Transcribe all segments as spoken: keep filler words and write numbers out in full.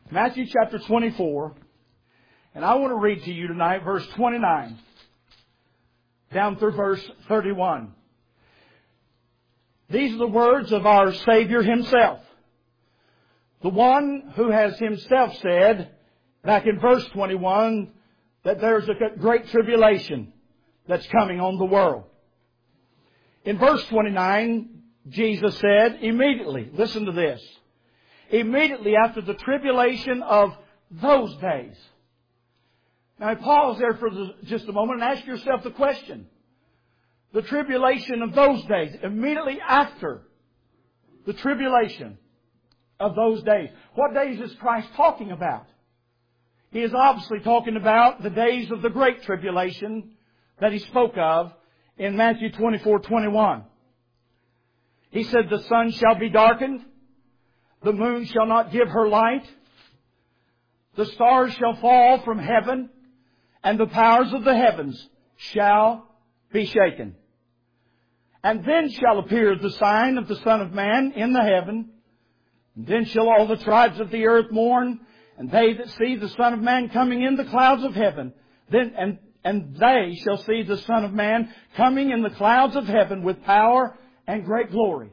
Matthew chapter twenty-four. And I want to read to you tonight verse twenty-nine down through verse thirty-one. These are the words of our Savior Himself. The one who has Himself said, back in verse twenty-one, that there's a great tribulation that's coming on the world. In verse twenty-nine, Jesus said, immediately, listen to this, immediately after the tribulation of those days. Now pause there for just a moment and ask yourself the question. The tribulation of those days, immediately after the tribulation of those days. What days is Christ talking about? He is obviously talking about the days of the great tribulation that He spoke of in Matthew twenty-four twenty-one. He said, the sun shall be darkened, the moon shall not give her light, the stars shall fall from heaven, and the powers of the heavens shall be shaken. And then shall appear the sign of the Son of Man in the heaven. And then shall all the tribes of the earth mourn, and they that see the Son of Man coming in the clouds of heaven. Then and and they shall see the Son of Man coming in the clouds of heaven with power and great glory.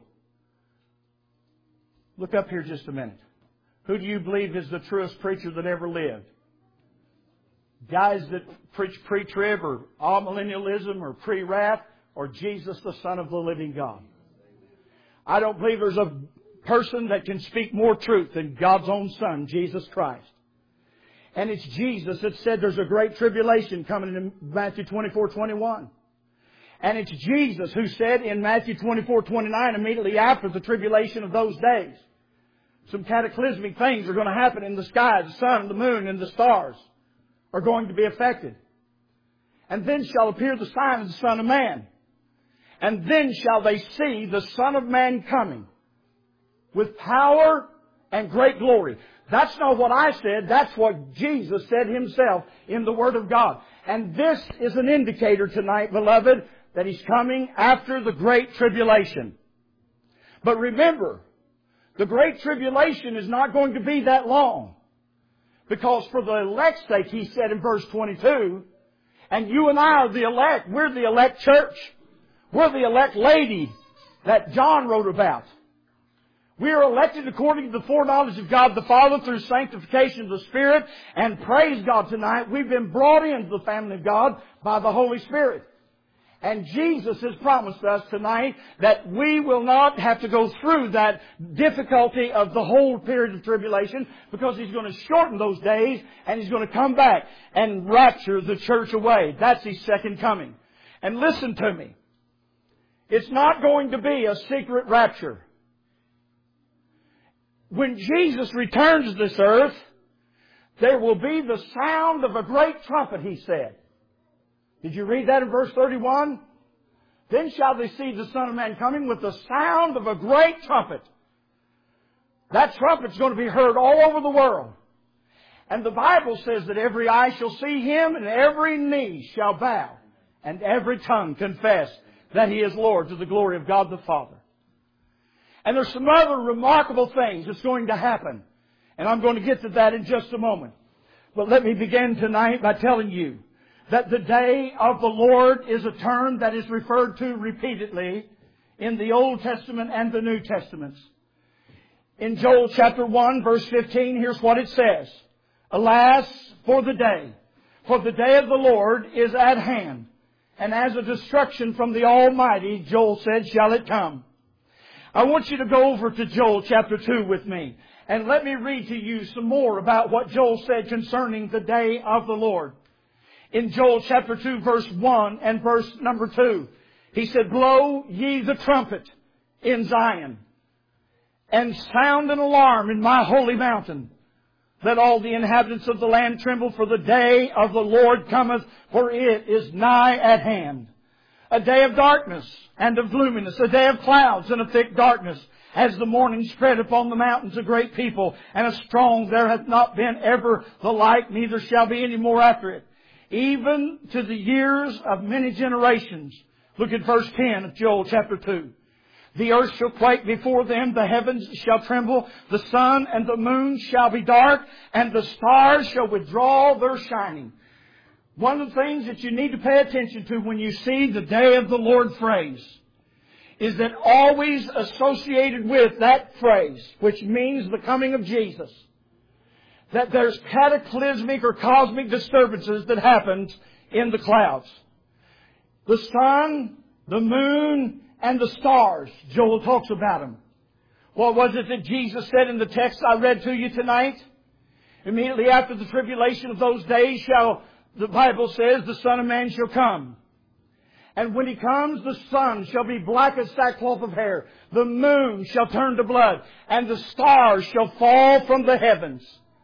Look up here just a minute. Who do you believe is the truest preacher that ever lived? Guys that preach pre-trib or amillennialism or pre-wrath, or Jesus, the Son of the living God? I don't believe there's a person that can speak more truth than God's own Son, Jesus Christ. And it's Jesus that said there's a great tribulation coming in Matthew twenty-four twenty-one. And it's Jesus who said in Matthew twenty-four twenty-nine, immediately after the tribulation of those days, some cataclysmic things are going to happen in the sky. The sun, the moon, and the stars are going to be affected. And then shall appear the sign of the Son of Man. And then shall they see the Son of Man coming with power and great glory. That's not what I said. That's what Jesus said Himself in the Word of God. And this is an indicator tonight, beloved, that He's coming after the great tribulation. But remember, the great tribulation is not going to be that long. Because for the elect's sake, He said in verse twenty-two, and you and I are the elect. We're the elect church. We're the elect lady that John wrote about. We are elected according to the foreknowledge of God the Father through sanctification of the Spirit. And praise God tonight, we've been brought into the family of God by the Holy Spirit. And Jesus has promised us tonight that we will not have to go through that difficulty of the whole period of tribulation, because He's going to shorten those days and He's going to come back and rapture the church away. That's His second coming. And listen to me. It's not going to be a secret rapture. When Jesus returns to this earth, there will be the sound of a great trumpet, He said. Did you read that in verse thirty-one? Then shall they see the Son of Man coming with the sound of a great trumpet. That trumpet's going to be heard all over the world. And the Bible says that every eye shall see Him and every knee shall bow and every tongue confess that He is Lord, to the glory of God the Father. And there's some other remarkable things that's going to happen. And I'm going to get to that in just a moment. But let me begin tonight by telling you that the day of the Lord is a term that is referred to repeatedly in the Old Testament and the New Testaments. In Joel chapter one, verse fifteen, here's what it says. Alas, for the day, for the day of the Lord is at hand, and as a destruction from the Almighty, Joel said, shall it come. I want you to go over to Joel chapter two with me, and let me read to you some more about what Joel said concerning the day of the Lord. In Joel chapter two, verse one and verse number two, he said, blow ye the trumpet in Zion, and sound an alarm in my holy mountain. Let all the inhabitants of the land tremble, for the day of the Lord cometh, for it is nigh at hand. A day of darkness and of gloominess, a day of clouds and of thick darkness, as the morning spread upon the mountains a great people, and a strong there hath not been ever the like, neither shall be any more after it. Even to the years of many generations. Look at verse ten of Joel chapter two. The earth shall quake before them, the heavens shall tremble, the sun and the moon shall be dark, and the stars shall withdraw their shining. One of the things that you need to pay attention to when you see the day of the Lord phrase is that always associated with that phrase, which means the coming of Jesus, that there's cataclysmic or cosmic disturbances that happen in the clouds. The sun, the moon, and the stars. Joel talks about them. What was it that Jesus said in the text I read to you tonight? Immediately after the tribulation of those days shall, the Bible says, the Son of Man shall come. And when He comes, the sun shall be black as sackcloth of hair. The moon shall turn to blood. And the stars shall fall from the heavens.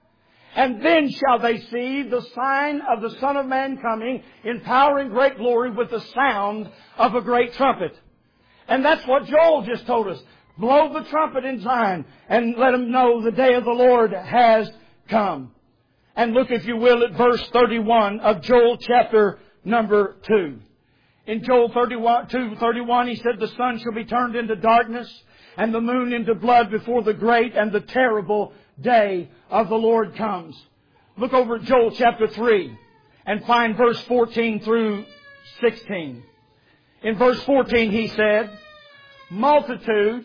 And then shall they see the sign of the Son of Man coming in power and great glory with the sound of a great trumpet. And that's what Joel just told us. Blow the trumpet in Zion and let them know the day of the Lord has come. And look, if you will, at verse thirty-one of Joel chapter number two. In Joel thirty-one, two thirty-one, he said, the sun shall be turned into darkness and the moon into blood before the great and the terrible day of the Lord comes. Look over at Joel chapter three and find verse fourteen through sixteen. In verse fourteen he said, multitudes,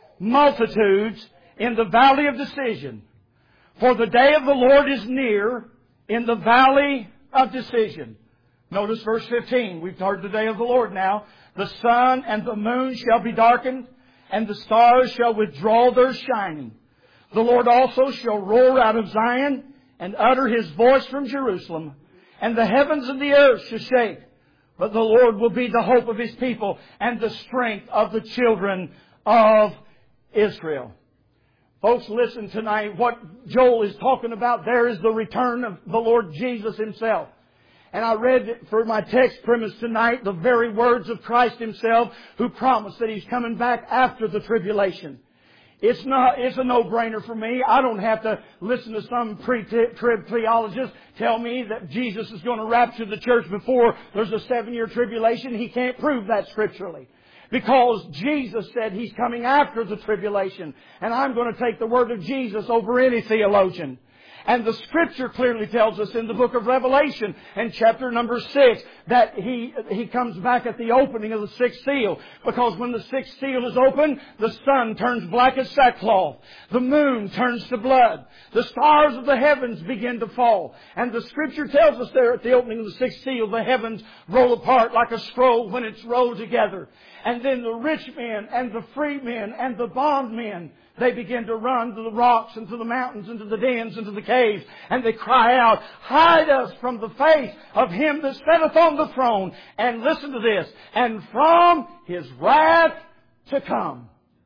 multitudes in the valley of decision. For the day of the Lord is near in the valley of decision. Notice verse fifteen. We've heard the day of the Lord now. The sun and the moon shall be darkened, and the stars shall withdraw their shining. The Lord also shall roar out of Zion and utter His voice from Jerusalem, and the heavens and the earth shall shake. But the Lord will be the hope of His people and the strength of the children of Israel. Folks, listen tonight. What Joel is talking about there is the return of the Lord Jesus Himself. And I read for my text premise tonight the very words of Christ Himself, who promised that He's coming back after the tribulation. It's not, it's a no-brainer for me. I don't have to listen to some pre-trib theologist tell me that Jesus is going to rapture the church before there's a seven-year tribulation. He can't prove that scripturally. Because Jesus said He's coming after the tribulation. And I'm going to take the word of Jesus over any theologian. And the Scripture clearly tells us in the book of Revelation, in chapter number six, that He He comes back at the opening of the sixth seal. Because when the sixth seal is opened, the sun turns black as sackcloth. The moon turns to blood. The stars of the heavens begin to fall. And the Scripture tells us there at the opening of the sixth seal, the heavens roll apart like a scroll when it's rolled together. And then the rich men and the free men and the bondmen, they begin to run to the rocks and to the mountains and to the dens and to the caves. And they cry out, hide us from the face of Him that sitteth on the throne. And listen to this. And from His wrath to come.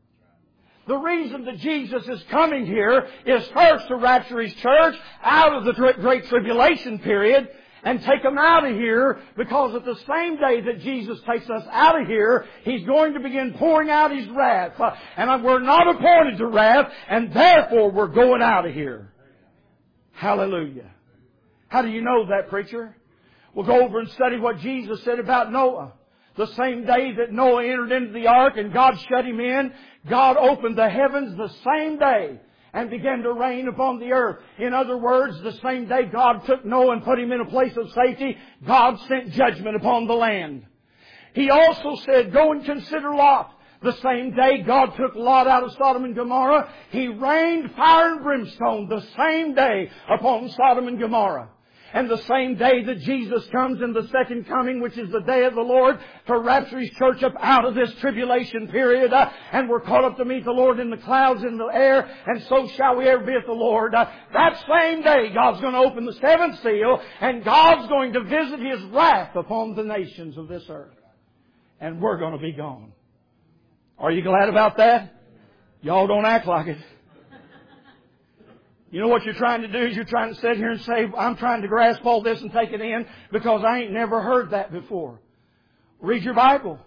The reason that Jesus is coming here is first to rapture His church out of the great tribulation period. And take them out of here, because at the same day that Jesus takes us out of here, He's going to begin pouring out His wrath. And we're not appointed to wrath, and therefore we're going out of here. Hallelujah. How do you know that, preacher? We'll go over and study what Jesus said about Noah. The same day that Noah entered into the ark and God shut him in, God opened the heavens the same day and began to rain upon the earth. In other words, the same day God took Noah and put him in a place of safety, God sent judgment upon the land. He also said, go and consider Lot. The same day God took Lot out of Sodom and Gomorrah, He rained fire and brimstone the same day upon Sodom and Gomorrah. And the same day that Jesus comes in the second coming, which is the day of the Lord, to rapture His church up out of this tribulation period. Uh, and we're caught up to meet the Lord in the clouds in the air. And so shall we ever be with the Lord. Uh, that same day, God's going to open the seventh seal. And God's going to visit His wrath upon the nations of this earth. And we're going to be gone. Are you glad about that? Y'all don't act like it. You know what you're trying to do is you're trying to sit here and say, I'm trying to grasp all this and take it in because I ain't never heard that before. Read your Bible.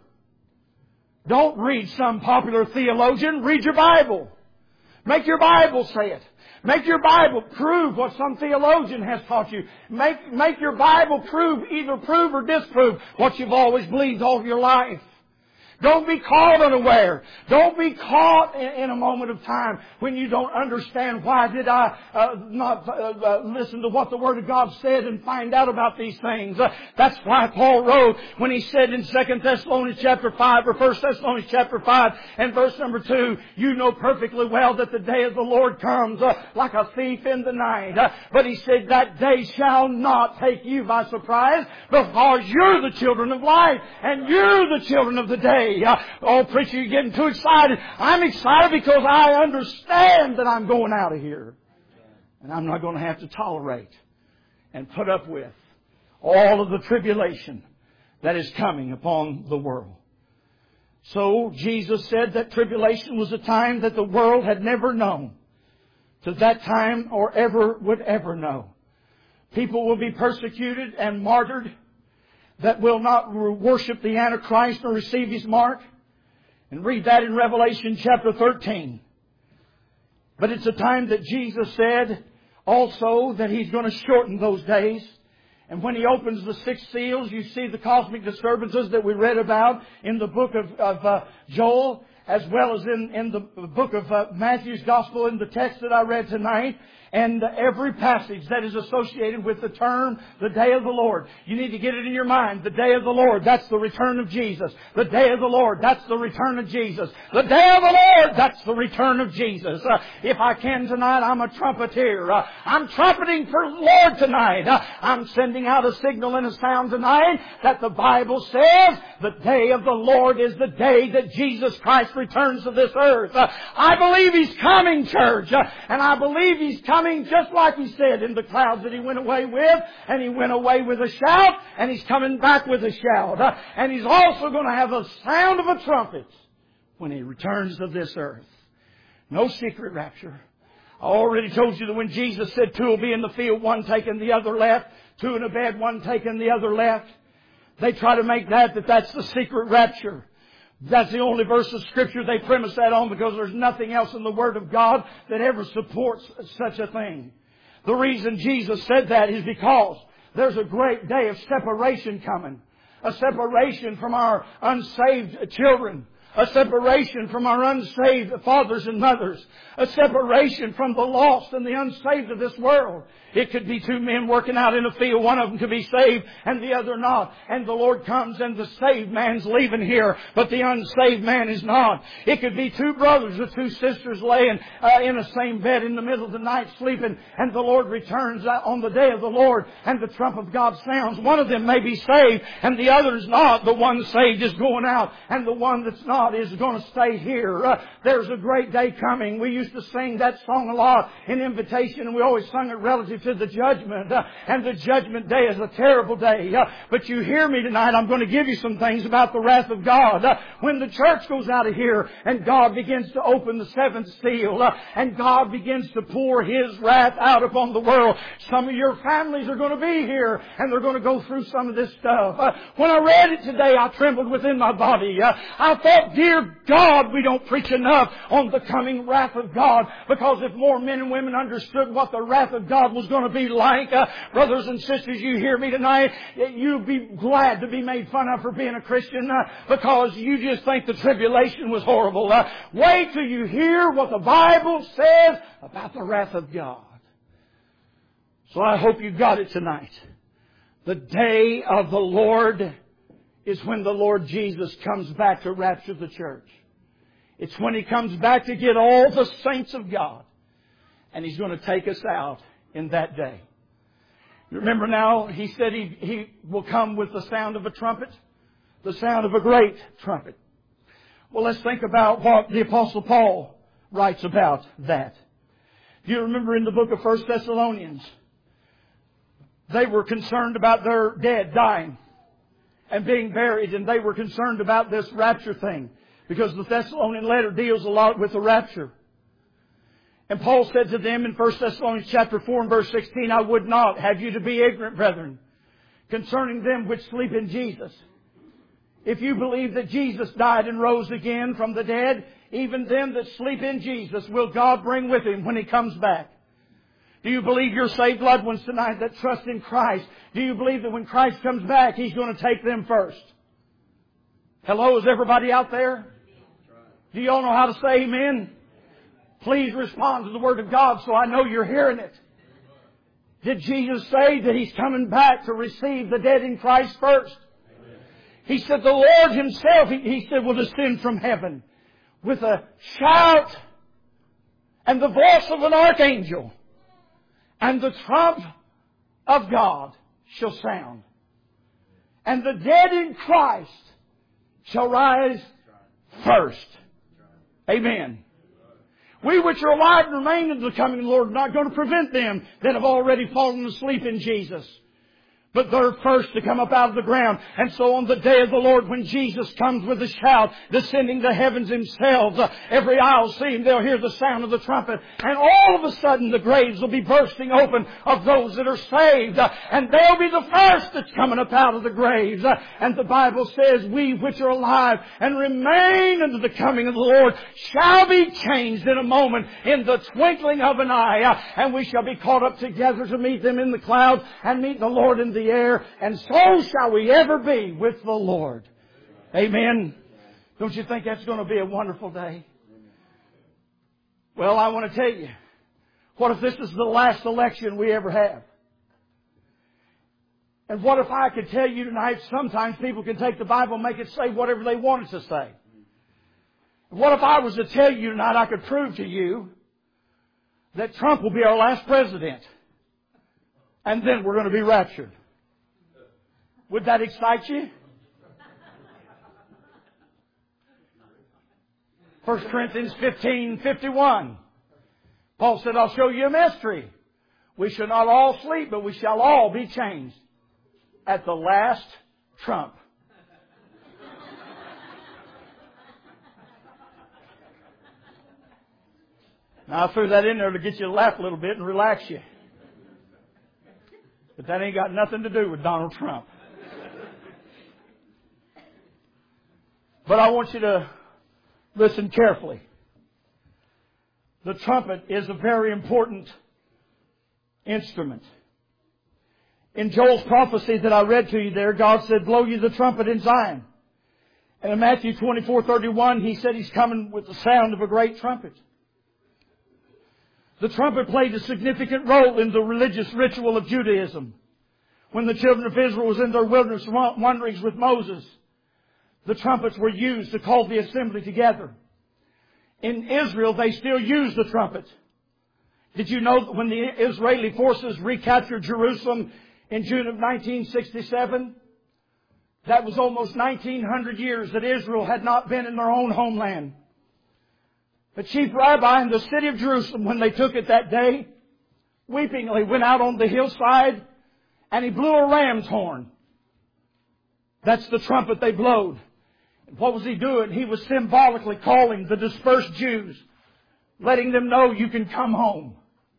Don't read some popular theologian. Read your Bible. Make your Bible say it. Make your Bible prove what some theologian has taught you. Make, make your Bible prove, either prove or disprove what you've always believed all your life. Don't be caught unaware. Don't be caught in, in a moment of time when you don't understand why did I uh, not uh, uh, listen to what the Word of God said and find out about these things. Uh, that's why Paul wrote when he said in Second Thessalonians chapter five or First Thessalonians chapter five and verse number two, you know perfectly well that the day of the Lord comes uh, like a thief in the night. Uh, but he said that day shall not take you by surprise because you're the children of light and you're the children of the day. Uh, oh, preacher, you're getting too excited. I'm excited because I understand that I'm going out of here. And I'm not going to have to tolerate and put up with all of the tribulation that is coming upon the world. So Jesus said that tribulation was a time that the world had never known. To that time or ever would ever know. People will be persecuted and martyred that will not worship the Antichrist or receive His mark. And read that in Revelation chapter thirteen. But it's a time that Jesus said also that He's going to shorten those days. And when He opens the six seals, you see the cosmic disturbances that we read about in the book of, of uh, Joel, as well as in, in the book of uh, Matthew's Gospel in the text that I read tonight. And every passage that is associated with the term, the day of the Lord. You need to get it in your mind. The day of the Lord, that's the return of Jesus. The day of the Lord, that's the return of Jesus. The day of the Lord, that's the return of Jesus. Uh, if I can tonight, I'm a trumpeter. Uh, I'm trumpeting for the Lord tonight. Uh, I'm sending out a signal and a sound tonight that the Bible says the day of the Lord is the day that Jesus Christ returns to this earth. Uh, I believe He's coming, church. Uh, and I believe He's coming. Coming just like He said in the clouds that He went away with, and He went away with a shout, and He's coming back with a shout. Uh, and He's also going to have a sound of a trumpet when He returns to this earth. No secret rapture. I already told you that when Jesus said two will be in the field, one taking the other left, two in a bed, one taking the other left, they try to make that that that's the secret rapture. That's the only verse of Scripture they premise that on because there's nothing else in the Word of God that ever supports such a thing. The reason Jesus said that is because there's a great day of separation coming. A separation from our unsaved children. A separation from our unsaved fathers and mothers. A separation from the lost and the unsaved of this world. It could be two men working out in a field. One of them could be saved and the other not. And the Lord comes and the saved man's leaving here, but the unsaved man is not. It could be two brothers or two sisters laying uh, in a same bed in the middle of the night sleeping, and the Lord returns on the day of the Lord and the trump of God sounds. One of them may be saved and the other is not. The one saved is going out and the one that's not is going to stay here. Uh, there's a great day coming. We used to sing that song a lot in invitation, and we always sung it relative to the judgment. Uh, and the judgment day is a terrible day. Uh, but you hear me tonight, I'm going to give you some things about the wrath of God. Uh, when the church goes out of here and God begins to open the seventh seal uh, and God begins to pour His wrath out upon the world, some of your families are going to be here and they're going to go through some of this stuff. Uh, when I read it today, I trembled within my body. Uh, I thought, dear God, we don't preach enough on the coming wrath of God, because if more men and women understood what the wrath of God was going to be like, uh, brothers and sisters, you hear me tonight, you'd be glad to be made fun of for being a Christian uh, because you just think the tribulation was horrible. Uh, wait till you hear what the Bible says about the wrath of God. So I hope you got it tonight. The day of the Lord is when the Lord Jesus comes back to rapture the church. It's when He comes back to get all the saints of God. And He's going to take us out in that day. You remember now, He said He, he will come with the sound of a trumpet. The sound of a great trumpet. Well, let's think about what the Apostle Paul writes about that. Do you remember in the book of First Thessalonians, they were concerned about their dead dying and being buried, and they were concerned about this rapture thing, because the Thessalonian letter deals a lot with the rapture. And Paul said to them in First Thessalonians chapter four and verse sixteen, I would not have you to be ignorant, brethren, concerning them which sleep in Jesus. If you believe that Jesus died and rose again from the dead, even them that sleep in Jesus will God bring with Him when He comes back. Do you believe your saved loved ones tonight that trust in Christ? Do you believe that when Christ comes back, He's going to take them first? Hello, is everybody out there? Do you all know how to say amen? Please respond to the Word of God so I know you're hearing it. Did Jesus say that He's coming back to receive the dead in Christ first? Amen. He said the Lord Himself, He, he said, will descend from heaven with a shout and the voice of an archangel, and the trump of God shall sound. And the dead in Christ shall rise first. Amen. We which are alive and remain unto the coming of the Lord are not going to prevent them that have already fallen asleep in Jesus. But they're first to come up out of the ground. And so on the day of the Lord, when Jesus comes with a shout, descending the heavens Himself, uh, every eye will see Him. They'll hear the sound of the trumpet. And all of a sudden, the graves will be bursting open of those that are saved. Uh, and they'll be the first that's coming up out of the graves. Uh, and the Bible says, we which are alive and remain unto the coming of the Lord shall be changed in a moment, in the twinkling of an eye. Uh, and we shall be caught up together to meet them in the clouds and meet the Lord in the the air, and so shall we ever be with the Lord. Amen. Don't you think that's going to be a wonderful day? Well, I want to tell you, what if this is the last election we ever have? And what if I could tell you tonight, sometimes people can take the Bible and make it say whatever they want it to say. What if I was to tell you tonight, I could prove to you that Trump will be our last president, and then we're going to be raptured? Would that excite you? First Corinthians fifteen fifty-one. Paul said, I'll show you a mystery. We shall not all sleep, but we shall all be changed at the last trump. Now, I threw that in there to get you to laugh a little bit and relax you. But that ain't got nothing to do with Donald Trump. But I want you to listen carefully. The trumpet is a very important instrument. In Joel's prophecy that I read to you there, God said, blow you the trumpet in Zion. And in Matthew twenty-four thirty-one, He said He's coming with the sound of a great trumpet. The trumpet played a significant role in the religious ritual of Judaism. When the children of Israel was in their wilderness wanderings with Moses, the trumpets were used to call the assembly together. In Israel, they still use the trumpet. Did you know that when the Israeli forces recaptured Jerusalem in June of nineteen sixty-seven, that was almost nineteen hundred years that Israel had not been in their own homeland. The chief rabbi in the city of Jerusalem, when they took it that day, weepingly went out on the hillside and he blew a ram's horn. That's the trumpet they blowed. And what was he doing? He was symbolically calling the dispersed Jews, letting them know you can come home.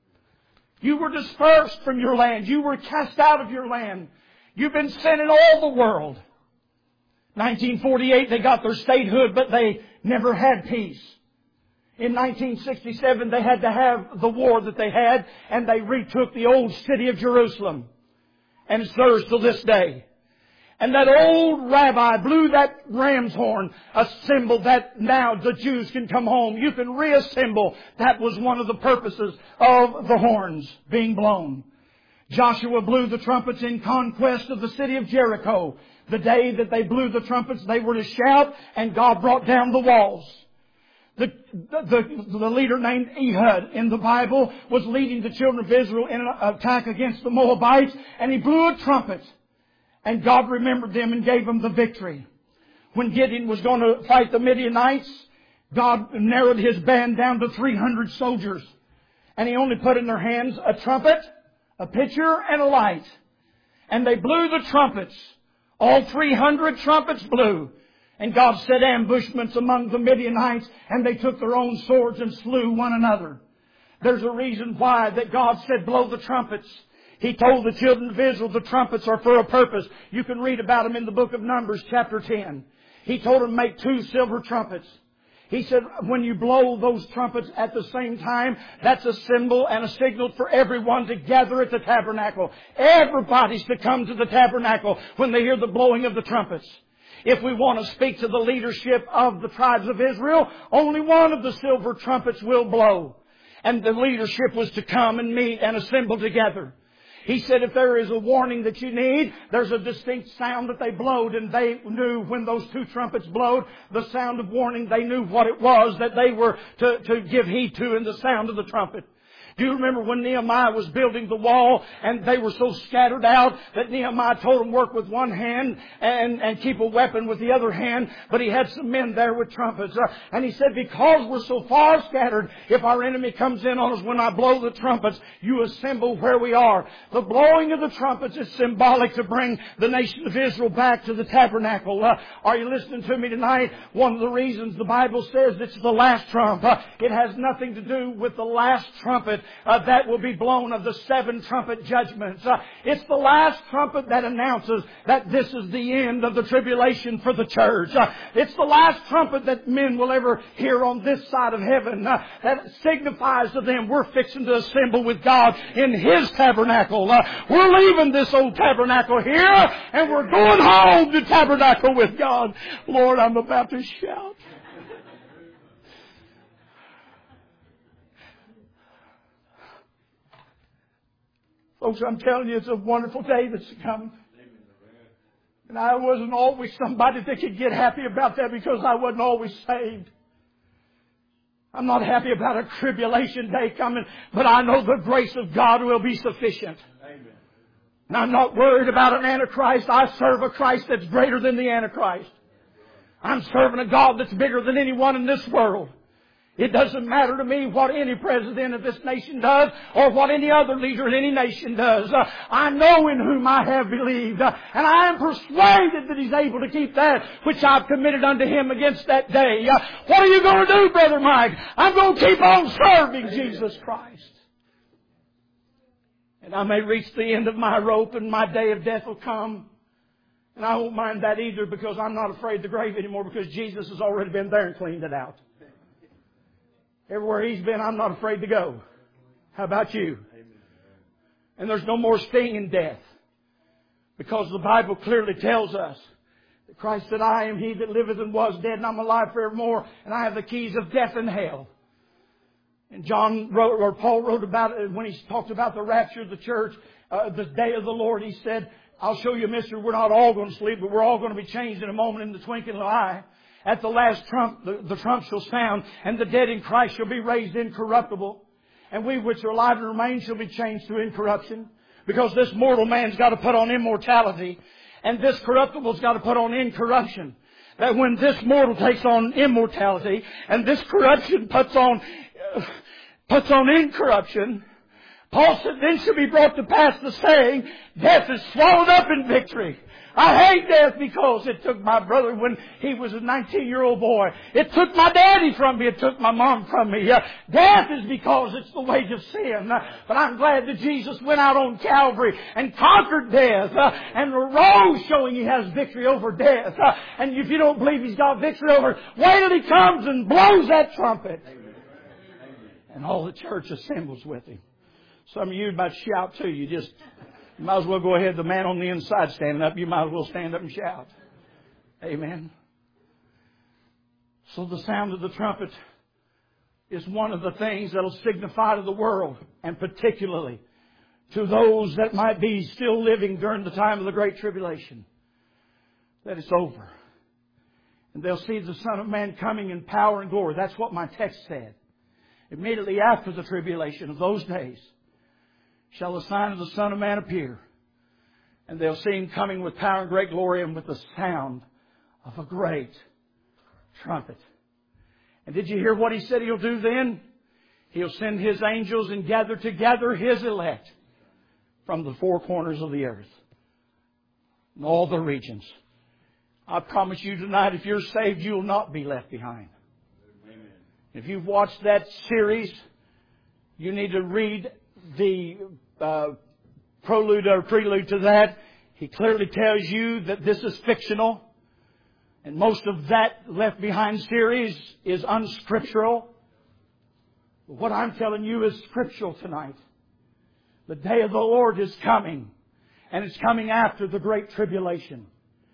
You were dispersed from your land. You were cast out of your land. You've been sent in all the world. nineteen forty-eight, they got their statehood, but they never had peace. In nineteen sixty-seven, they had to have the war that they had, and they retook the old city of Jerusalem. And it's theirs till this day. And that old rabbi blew that ram's horn, a symbol that now the Jews can come home. You can reassemble. That was one of the purposes of the horns being blown. Joshua blew the trumpets in conquest of the city of Jericho. The day that they blew the trumpets, they were to shout, and God brought down the walls. The, the, the leader named Ehud in the Bible was leading the children of Israel in an attack against the Moabites, and he blew a trumpet. And God remembered them and gave them the victory. When Gideon was going to fight the Midianites, God narrowed his band down to three hundred soldiers. And He only put in their hands a trumpet, a pitcher, and a light. And they blew the trumpets. All three hundred trumpets blew. And God set ambushments among the Midianites, and they took their own swords and slew one another. There's a reason why that God said, blow the trumpets. He told the children of Israel the trumpets are for a purpose. You can read about them in the book of Numbers, chapter ten. He told them, make two silver trumpets. He said, when you blow those trumpets at the same time, that's a symbol and a signal for everyone to gather at the tabernacle. Everybody's to come to the tabernacle when they hear the blowing of the trumpets. If we want to speak to the leadership of the tribes of Israel, only one of the silver trumpets will blow. And the leadership was to come and meet and assemble together. He said if there is a warning that you need, there's a distinct sound that they blowed, and they knew when those two trumpets blowed, the sound of warning, they knew what it was that they were to, to give heed to in the sound of the trumpet. Do you remember when Nehemiah was building the wall and they were so scattered out that Nehemiah told them work with one hand and, and keep a weapon with the other hand, but he had some men there with trumpets. Uh, and he said, because we're so far scattered, if our enemy comes in on us when I blow the trumpets, you assemble where we are. The blowing of the trumpets is symbolic to bring the nation of Israel back to the tabernacle. Uh, are you listening to me tonight? One of the reasons the Bible says it's the last trump. Uh, it has nothing to do with the last trumpet Uh, that will be blown of the seven trumpet judgments. Uh, it's the last trumpet that announces that this is the end of the tribulation for the church. Uh, it's the last trumpet that men will ever hear on this side of heaven. Uh, that signifies to them we're fixing to assemble with God in His tabernacle. Uh, we're leaving this old tabernacle here and we're going home to tabernacle with God. Lord, I'm about to shout. Folks, I'm telling you, it's a wonderful day that's coming. And I wasn't always somebody that could get happy about that because I wasn't always saved. I'm not happy about a tribulation day coming, but I know the grace of God will be sufficient. Amen. And I'm not worried about an Antichrist. I serve a Christ that's greater than the Antichrist. I'm serving a God that's bigger than anyone in this world. It doesn't matter to me what any president of this nation does or what any other leader in any nation does. Uh, I know in whom I have believed. Uh, and I am persuaded that He's able to keep that which I've committed unto Him against that day. Uh, what are you going to do, Brother Mike? I'm going to keep on serving Jesus Christ. And I may reach the end of my rope and my day of death will come. And I won't mind that either because I'm not afraid of the grave anymore because Jesus has already been there and cleaned it out. Everywhere He's been, I'm not afraid to go. How about you? And there's no more sting in death. Because the Bible clearly tells us that Christ said, I am He that liveth and was dead, and I'm alive forevermore, and I have the keys of death and hell. And John wrote, or Paul wrote about it when he talked about the rapture of the church, uh, the day of the Lord. He said, I'll show you a mystery. We're not all going to sleep, but we're all going to be changed in a moment, in the twinkling of an eye. At the last trump, the, the trump shall sound, and the dead in Christ shall be raised incorruptible. And we which are alive and remain shall be changed to incorruption. Because this mortal man's got to put on immortality, and this corruptible's got to put on incorruption. That when this mortal takes on immortality, and this corruption puts on, uh, puts on incorruption, Paul said, then shall be brought to pass the saying, death is swallowed up in victory. I hate death because it took my brother when he was a nineteen-year-old boy. It took my daddy from me. It took my mom from me. Uh, death is because it's the wage of sin. Uh, but I'm glad that Jesus went out on Calvary and conquered death uh, and arose showing He has victory over death. Uh, and if you don't believe He's got victory over it, wait till He comes and blows that trumpet. And all the church assembles with Him. Some of you about to shout too. You just... You might as well go ahead. The man on the inside standing up, you might as well stand up and shout. Amen. So the sound of the trumpet is one of the things that will signify to the world, and particularly to those that might be still living during the time of the Great Tribulation, that it's over. And they'll see the Son of Man coming in power and glory. That's what my text said. Immediately after the tribulation of those days, shall the sign of the Son of Man appear. And they'll see Him coming with power and great glory and with the sound of a great trumpet. And did you hear what He said He'll do then? He'll send His angels and gather together His elect from the four corners of the earth. In all the regions. I promise you tonight, if you're saved, you'll not be left behind. Amen. If you've watched that series, you need to read the uh, prelude or prelude to that. He clearly tells you that this is fictional. And most of that Left Behind series is unscriptural. But what I'm telling you is scriptural tonight. The day of the Lord is coming. And it's coming after the Great Tribulation.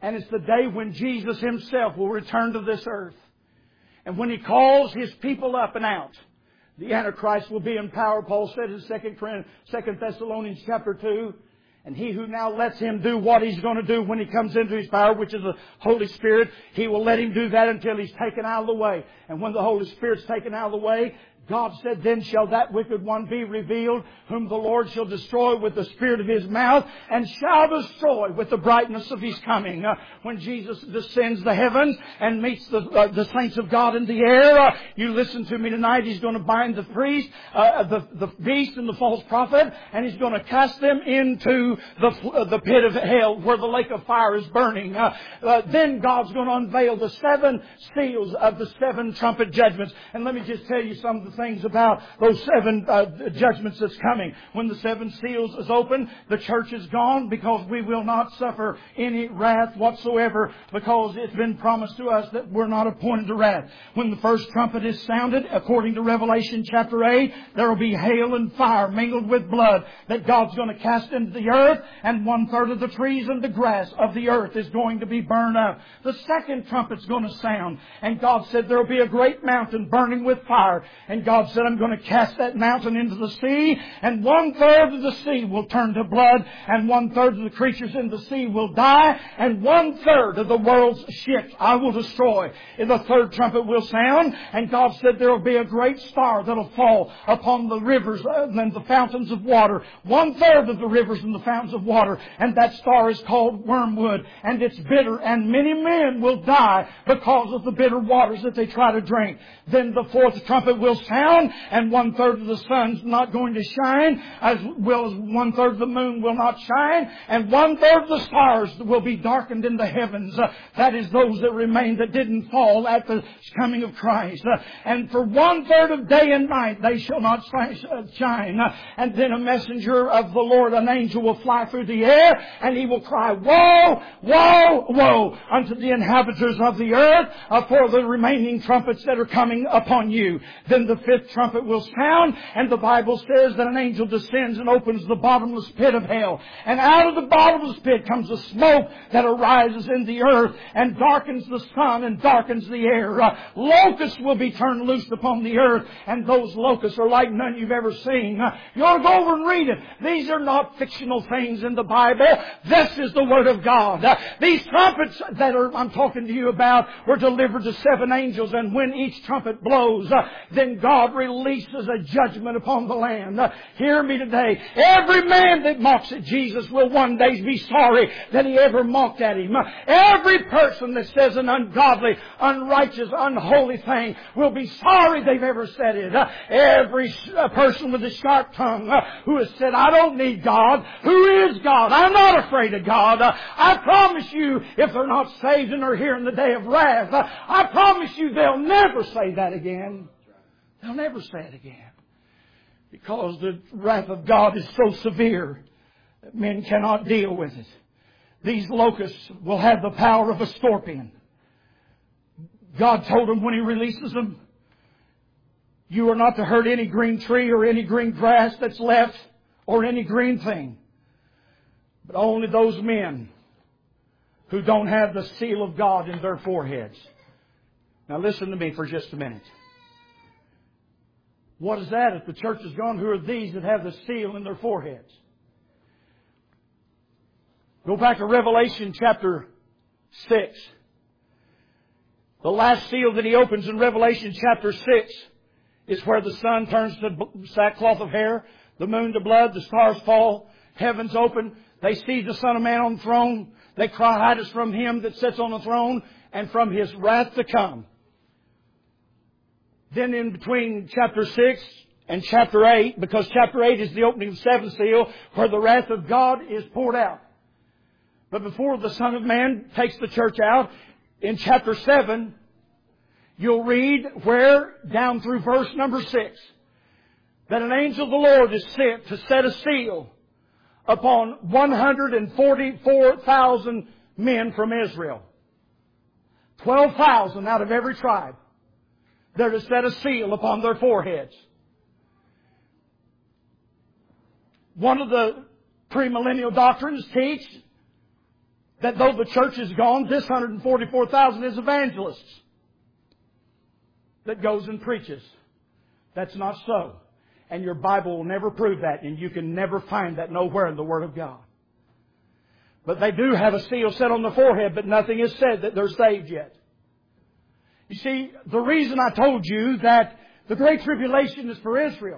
And it's the day when Jesus Himself will return to this earth. And when He calls His people up and out, the Antichrist will be in power, Paul said in Second Thessalonians chapter two. And he who now lets him do what he's going to do when he comes into his power, which is the Holy Spirit, he will let him do that until he's taken out of the way. And when the Holy Spirit's taken out of the way, God said, then shall that wicked one be revealed, whom the Lord shall destroy with the spirit of His mouth, and shall destroy with the brightness of His coming. Uh, when Jesus descends the heavens and meets the, uh, the saints of God in the air, uh, you listen to me tonight, He's going to bind the priest, uh, the, the beast and the false prophet, and He's going to cast them into the, uh, the pit of hell where the lake of fire is burning. Uh, uh, then God's going to unveil the seven seals of the seven trumpet judgments. And let me just tell you some of the things about those seven uh, judgments that's coming. When the seven seals is open, the church is gone, because we will not suffer any wrath whatsoever, because it's been promised to us that we're not appointed to wrath. When the first trumpet is sounded, according to Revelation chapter eight, there will be hail and fire mingled with blood that God's going to cast into the earth, and one third of the trees and the grass of the earth is going to be burned up. The second trumpet's going to sound, and God said there will be a great mountain burning with fire. And God said, I'm going to cast that mountain into the sea, and one third of the sea will turn to blood, and one third of the creatures in the sea will die, and one third of the world's ships I will destroy. And the third trumpet will sound, and God said there will be a great star that will fall upon the rivers and the fountains of water. One third of the rivers and the fountains of water, and that star is called wormwood, and it's bitter, and many men will die because of the bitter waters that they try to drink. Then the fourth trumpet will sound, and one third of the sun's not going to shine, as well as one third of the moon will not shine, and one third of the stars will be darkened in the heavens. Uh, that is those that remain that didn't fall at the coming of Christ. Uh, and for one third of day and night they shall not shine. Uh, and then a messenger of the Lord, an angel, will fly through the air, and he will cry, woe, woe, woe unto the inhabitants of the earth uh, for the remaining trumpets that are coming upon you. Then the fifth trumpet will sound, and the Bible says that an angel descends and opens the bottomless pit of hell. And out of the bottomless pit comes a smoke that arises in the earth and darkens the sun and darkens the air. Uh, locusts will be turned loose upon the earth, and those locusts are like none you've ever seen. Uh, you ought to go over and read it. These are not fictional things in the Bible. This is the Word of God. Uh, these trumpets that are, I'm talking to you about were delivered to seven angels, and when each trumpet blows, uh, then God releases a judgment upon the land. Uh, hear me today. Every man that mocks at Jesus will one day be sorry that he ever mocked at Him. Uh, every person that says an ungodly, unrighteous, unholy thing will be sorry they've ever said it. Uh, every uh, person with a sharp tongue uh, who has said, I don't need God. Who is God? I'm not afraid of God. Uh, I promise you, if they're not saved and are here in the day of wrath, uh, I promise you they'll never say that again. They'll never say it again. Because the wrath of God is so severe that men cannot deal with it. These locusts will have the power of a scorpion. God told them when He releases them, you are not to hurt any green tree or any green grass that's left or any green thing. But only those men who don't have the seal of God in their foreheads. Now listen to me for just a minute. What is that? If the church is gone, who are these that have the seal in their foreheads? Go back to Revelation chapter six. The last seal that He opens in Revelation chapter six is where the sun turns to sackcloth of hair, the moon to blood, the stars fall, heavens open. They see the Son of Man on the throne. They cry, hide us from Him that sits on the throne and from His wrath to come. Then in between chapter six and chapter eight, because chapter eight is the opening of the seventh seal, where the wrath of God is poured out. But before the Son of Man takes the church out, in chapter seven, you'll read where, down through verse number six, that an angel of the Lord is sent to set a seal upon one hundred forty-four thousand men from Israel. twelve thousand out of every tribe. They're to set a seal upon their foreheads. One of the premillennial doctrines teach that though the church is gone, this one hundred forty-four thousand is evangelists that goes and preaches. That's not so. And your Bible will never prove that, and you can never find that nowhere in the Word of God. But they do have a seal set on the forehead, but nothing is said that they're saved yet. You see, the reason I told you that the Great Tribulation is for Israel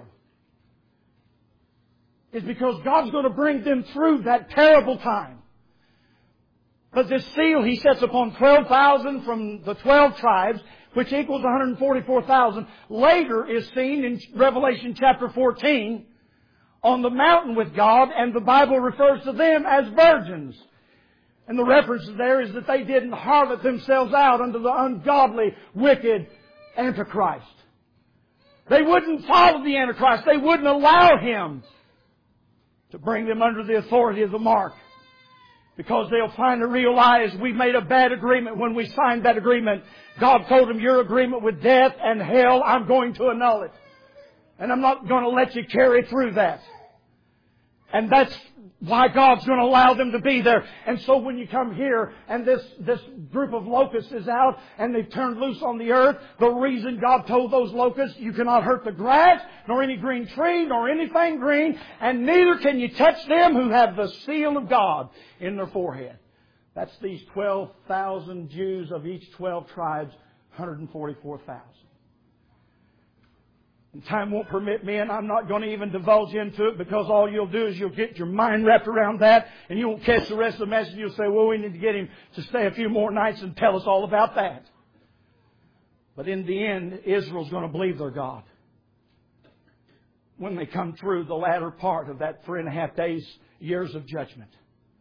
is because God's going to bring them through that terrible time. But this seal He sets upon twelve thousand from the twelve tribes, which equals one hundred forty-four thousand, later is seen in Revelation chapter fourteen on the mountain with God, and the Bible refers to them as virgins. And the reference there is that they didn't harlot themselves out under the ungodly, wicked Antichrist. They wouldn't follow the Antichrist. They wouldn't allow him to bring them under the authority of the mark. Because they'll finally realize we made a bad agreement when we signed that agreement. God told them, your agreement with death and hell, I'm going to annul it. And I'm not going to let you carry through that. And that's why God's going to allow them to be there. And so when you come here and this, this group of locusts is out and they've turned loose on the earth, the reason God told those locusts, you cannot hurt the grass, nor any green tree, nor anything green, and neither can you touch them who have the seal of God in their forehead. That's these twelve thousand Jews of each twelve tribes, one hundred forty-four thousand. And time won't permit me, and I'm not going to even divulge into it, because all you'll do is you'll get your mind wrapped around that, and you won't catch the rest of the message. You'll say, well, we need to get him to stay a few more nights and tell us all about that. But in the end, Israel's going to believe their God when they come through the latter part of that three and a half days, years of judgment.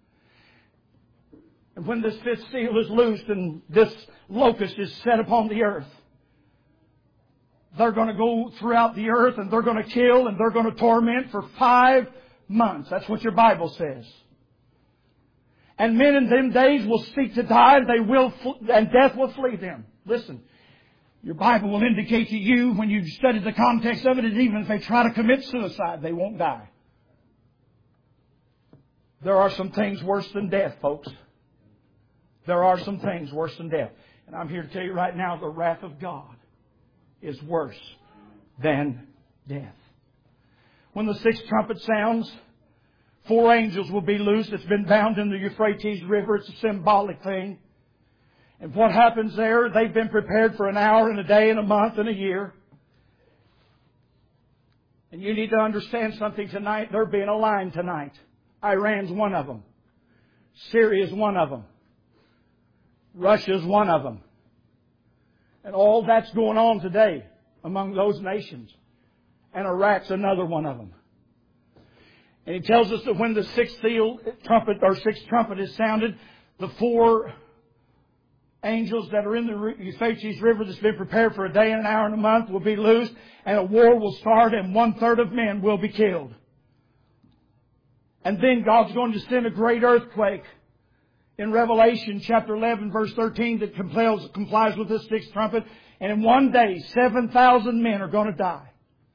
And when this fifth seal is loosed and this locust is set upon the earth, they're going to go throughout the earth and they're going to kill and they're going to torment for five months. That's what your Bible says. And men in them days will seek to die, and they will, and death will flee them. Listen, your Bible will indicate to you when you study the context of it, that even if they try to commit suicide, they won't die. There are some things worse than death, folks. There are some things worse than death. And I'm here to tell you right now, the wrath of God is worse than death. When the sixth trumpet sounds, four angels will be loosed. It's been bound in the Euphrates River. It's a symbolic thing. And what happens there, they've been prepared for an hour and a day and a month and a year. And you need to understand something tonight. They're being aligned tonight. Iran's one of them. Syria's one of them. Russia's one of them. And all that's going on today among those nations. And Iraq's another one of them. And he tells us that when the sixth seal trumpet or sixth trumpet is sounded, the four angels that are in the Euphrates River that's been prepared for a day and an hour and a month will be loosed, and a war will start, and one third of men will be killed. And then God's going to send a great earthquake in Revelation chapter eleven, verse thirteen, that complies, complies with this sixth trumpet. And in one day, seven thousand men are going to die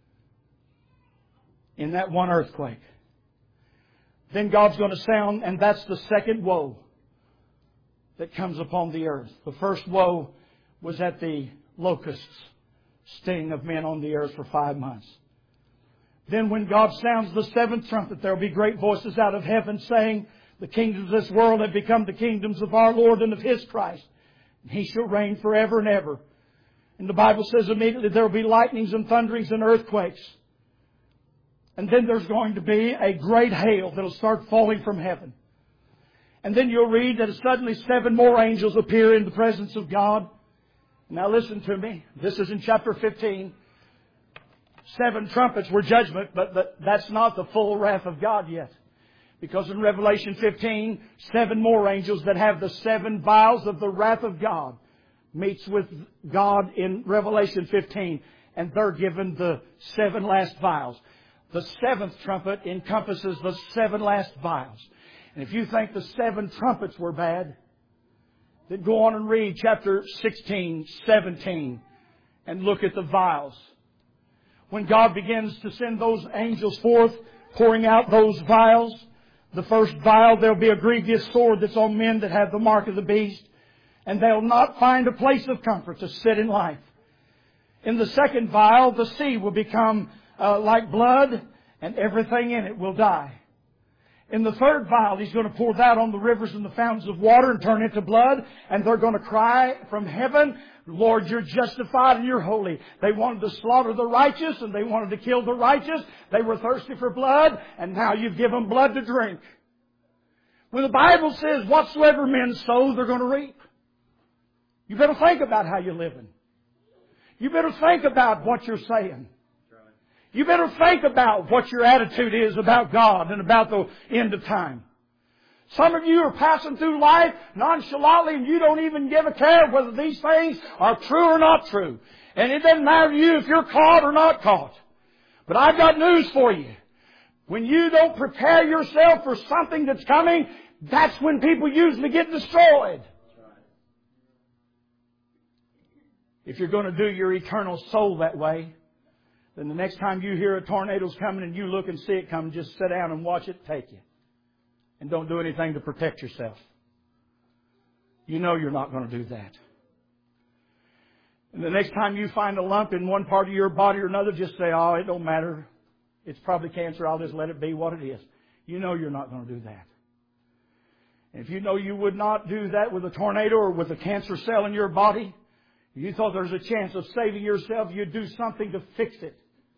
in that one earthquake. Then God's going to sound, and that's the second woe that comes upon the earth. The first woe was at the locusts' sting of men on the earth for five months. Then when God sounds the seventh trumpet, there will be great voices out of heaven saying, the kingdoms of this world have become the kingdoms of our Lord and of His Christ. And He shall reign forever and ever. And the Bible says immediately there will be lightnings and thunderings and earthquakes. And then there's going to be a great hail that will start falling from heaven. And then you'll read that suddenly seven more angels appear in the presence of God. Now listen to me. This is in chapter fifteen. Seven trumpets were judgment, but that's not the full wrath of God yet. Because in Revelation fifteen, seven more angels that have the seven vials of the wrath of God meets with God in Revelation fifteen. And they're given the seven last vials. The seventh trumpet encompasses the seven last vials. And if you think the seven trumpets were bad, then go on and read chapter sixteen, seventeen, and look at the vials. When God begins to send those angels forth, pouring out those vials, The first vial, there'll be a grievous sword that's on men that have the mark of the beast, and they'll not find a place of comfort to sit in life. In the second vial, the sea will become uh, like blood, and everything in it will die. In the third vial, He's going to pour that on the rivers and the fountains of water and turn it to blood, and they're going to cry from heaven, Lord, You're justified and You're holy. They wanted to slaughter the righteous and they wanted to kill the righteous. They were thirsty for blood, and now You've given them blood to drink. When the Bible says, whatsoever men sow, they're going to reap. You better think about how you're living. You better think about what you're saying. You better think about what your attitude is about God and about the end of time. Some of you are passing through life nonchalantly and you don't even give a care whether these things are true or not true. And it doesn't matter to you if you're caught or not caught. But I've got news for you. When you don't prepare yourself for something that's coming, that's when people usually get destroyed. If you're going to do your eternal soul that way, then the next time you hear a tornado's coming and you look and see it coming, just sit down and watch it take you. And don't do anything to protect yourself. You know you're not going to do that. And the next time you find a lump in one part of your body or another, just say, oh, it don't matter. It's probably cancer. I'll just let it be what it is. You know you're not going to do that. And if you know you would not do that with a tornado or with a cancer cell in your body, you thought there was a chance of saving yourself, you'd do something to fix it.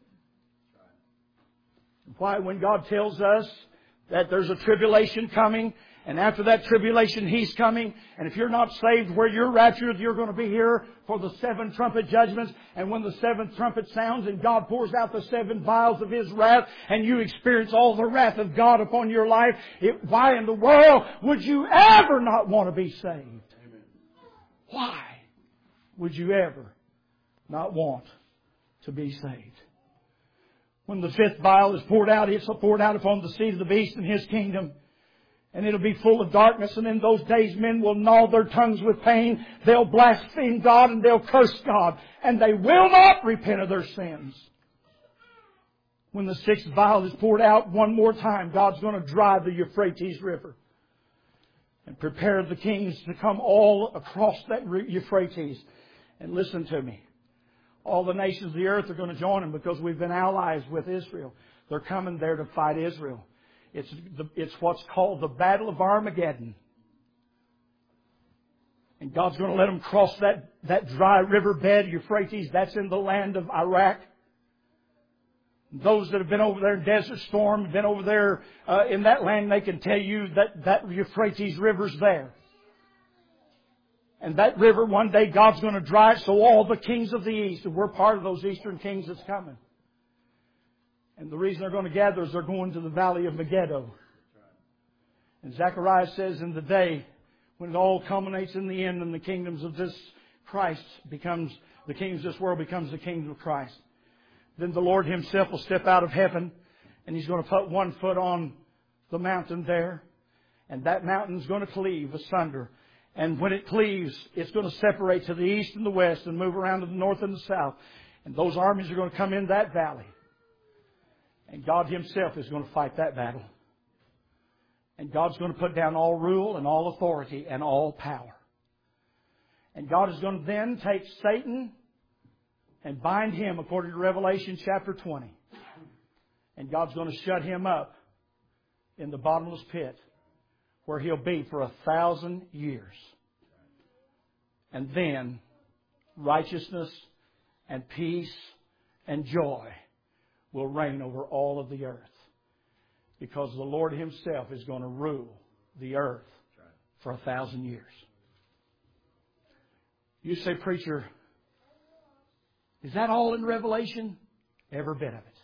Why, when God tells us that there's a tribulation coming, and after that tribulation He's coming, and if you're not saved where you're raptured, you're going to be here for the seven trumpet judgments, and when the seventh trumpet sounds and God pours out the seven vials of His wrath, and you experience all the wrath of God upon your life, it, why in the world would you ever not want to be saved? Amen. Why would you ever not want to be saved? When the fifth vial is poured out, it's poured out upon the seed of the beast and his kingdom. And it'll be full of darkness. And in those days men will gnaw their tongues with pain. They'll blaspheme God and they'll curse God. And they will not repent of their sins. When the sixth vial is poured out one more time, God's going to dry the Euphrates River. And prepare the kings to come all across that Euphrates. And listen to me. All the nations of the earth are going to join Him because we've been allies with Israel. They're coming there to fight Israel. It's, the, it's what's called the Battle of Armageddon. And God's going to let them cross that, that dry riverbed, Euphrates. That's in the land of Iraq. Those that have been over there in Desert Storm, been over there uh, in that land, they can tell you that that Euphrates River's there. And that river, one day, God's going to dry it so all the kings of the East, and we're part of those eastern kings that's coming. And the reason they're going to gather is they're going to the valley of Megiddo. And Zechariah says in the day when it all culminates in the end and the kingdoms of this Christ becomes, the kingdoms of this world becomes the kingdom of Christ. Then the Lord Himself will step out of heaven and He's going to put one foot on the mountain there. And that mountain's going to cleave asunder. And when it cleaves, it's going to separate to the east and the west and move around to the north and the south. And those armies are going to come in that valley. And God Himself is going to fight that battle. And God's going to put down all rule and all authority and all power. And God is going to then take Satan and bind him according to Revelation chapter twenty. And God's going to shut him up in the bottomless pit, where he'll be for a thousand years. And then righteousness and peace and joy will reign over all of the earth. Because the Lord Himself is going to rule the earth for a thousand years. You say, preacher, is that all in Revelation? Every bit of it.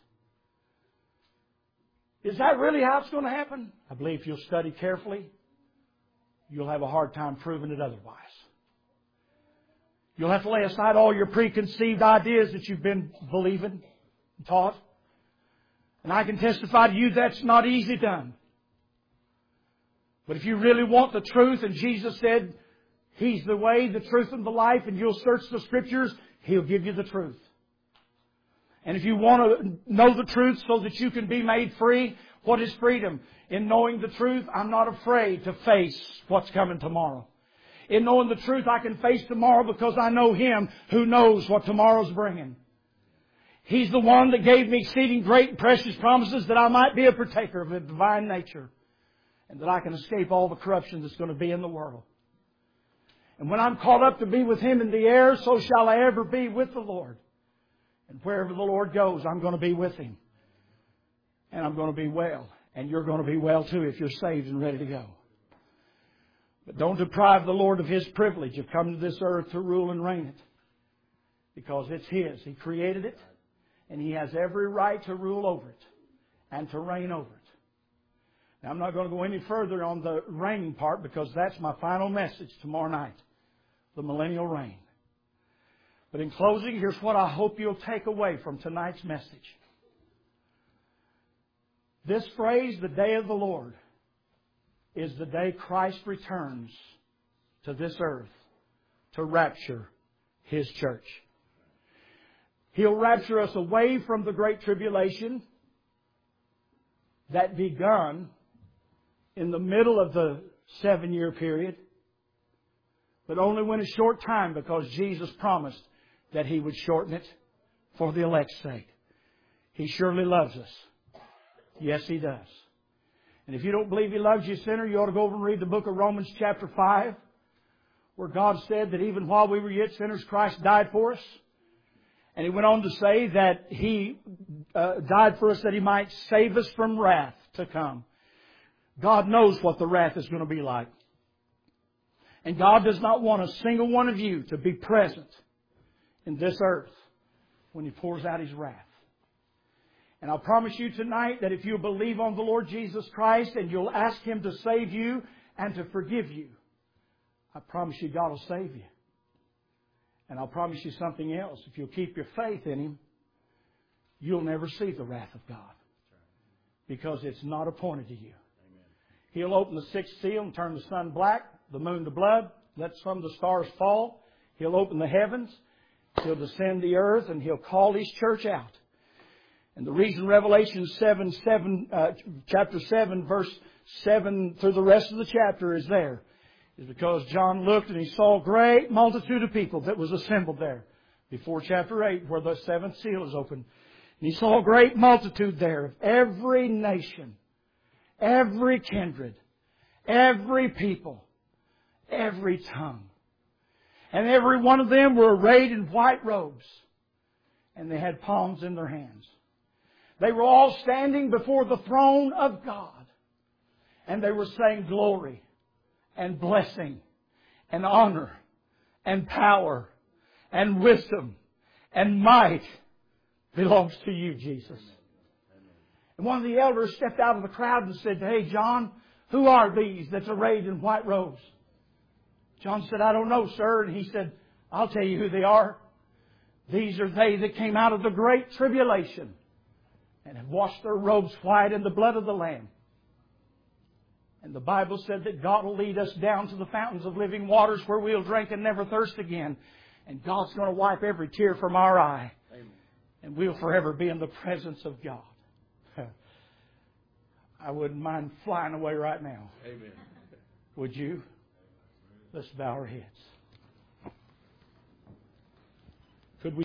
Is that really how it's going to happen? I believe if you'll study carefully, you'll have a hard time proving it otherwise. You'll have to lay aside all your preconceived ideas that you've been believing and taught. And I can testify to you that's not easy done. But if you really want the truth, and Jesus said He's the way, the truth, and the life, and you'll search the Scriptures, He'll give you the truth. And if you want to know the truth so that you can be made free, What is freedom? In knowing the truth, I'm not afraid to face what's coming tomorrow. In knowing the truth, I can face tomorrow because I know Him who knows what tomorrow's bringing. He's the one that gave me exceeding great and precious promises that I might be a partaker of the divine nature and that I can escape all the corruption that's going to be in the world. And when I'm caught up to be with Him in the air, so shall I ever be with the Lord. And wherever the Lord goes, I'm going to be with Him. And I'm going to be well. And you're going to be well too if you're saved and ready to go. But don't deprive the Lord of His privilege of coming to this earth to rule and reign it. Because it's His. He created it. And He has every right to rule over it. And to reign over it. Now I'm not going to go any further on the reigning part because that's my final message tomorrow night. The millennial reign. But in closing, here's what I hope you'll take away from tonight's message. This phrase, the day of the Lord, is the day Christ returns to this earth to rapture His church. He'll rapture us away from the great tribulation that begun in the middle of the seven-year period, but only went a short time because Jesus promised that He would shorten it for the elect's sake. He surely loves us. Yes, He does. And if you don't believe He loves you, sinner, you ought to go over and read the book of Romans chapter five, where God said that even while we were yet sinners, Christ died for us. And He went on to say that He uh, died for us that He might save us from wrath to come. God knows what the wrath is going to be like. And God does not want a single one of you to be present in this earth when He pours out His wrath. And I'll promise you tonight that if you believe on the Lord Jesus Christ and you'll ask Him to save you and to forgive you, I promise you God will save you. And I'll promise you something else. If you'll keep your faith in Him, you'll never see the wrath of God. Because it's not appointed to you. He'll open the sixth seal and turn the sun black, the moon to blood, let some of the stars fall. He'll open the heavens. He'll descend the earth and He'll call His church out. And the reason Revelation seven, seven, uh, chapter seven, verse seven through the rest of the chapter is there is because John looked and he saw a great multitude of people that was assembled there before chapter eight where the seventh seal is opened. And he saw a great multitude there of every nation, every kindred, every people, every tongue. And every one of them were arrayed in white robes. And they had palms in their hands. They were all standing before the throne of God. And they were saying glory and blessing and honor and power and wisdom and might belongs to You, Jesus. And one of the elders stepped out of the crowd and said, "Hey, John, who are these that's arrayed in white robes?" John said, "I don't know, sir." And he said, "I'll tell you who they are. These are they that came out of the great tribulation and have washed their robes white in the blood of the Lamb." And the Bible said that God will lead us down to the fountains of living waters where we'll drink and never thirst again. And God's going to wipe every tear from our eye. Amen. And we'll forever be in the presence of God. I wouldn't mind flying away right now. Amen. Would you? Let's bow our heads.